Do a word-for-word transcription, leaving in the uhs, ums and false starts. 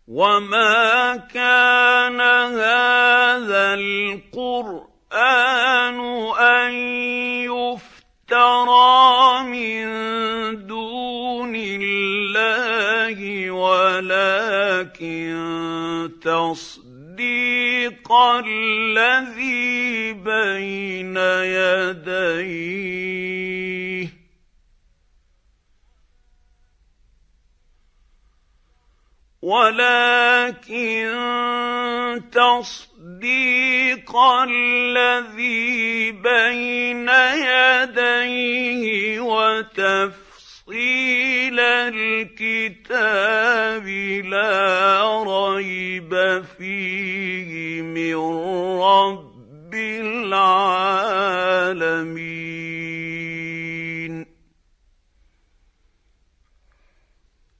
وما كان هذا القرآن أن يفترى من دون الله ولكن تصديق الذي بين يديه ولكن تصديق الذي بين يديه وتفصيل الكتاب لا ريب فيه من رب العالمين.